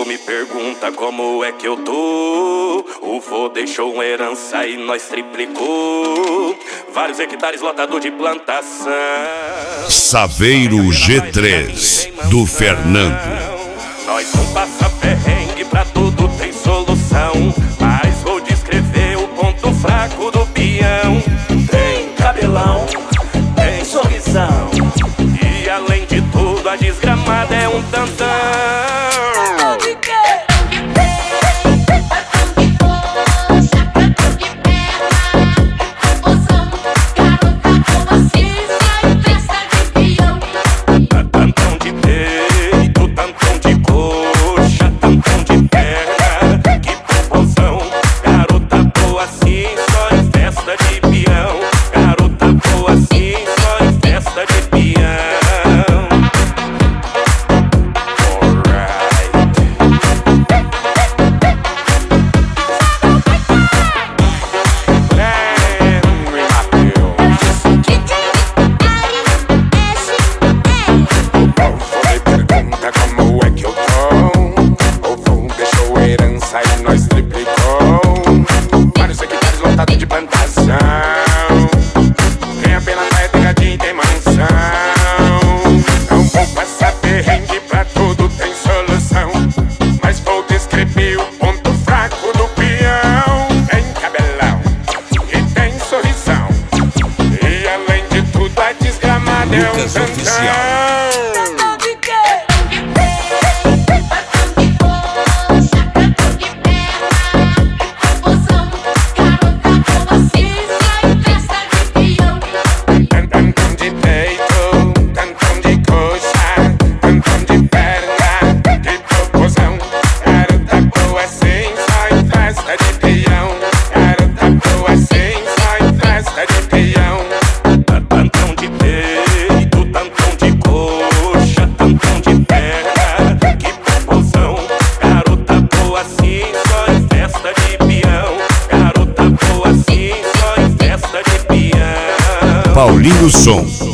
Tu me pergunta como é que eu tô. O vô deixou uma herança e nós triplicou. Vários hectares lotado de plantação. Saveiro G3 do Fernando. Nós não passa perrengue, pra tudo tem solução. Mas vou descrever o ponto fraco do peão. Tem cabelão, tem sorrisão. E além de tudo a desgramada é um tantão. Lucas Oficial. Paulinho Som.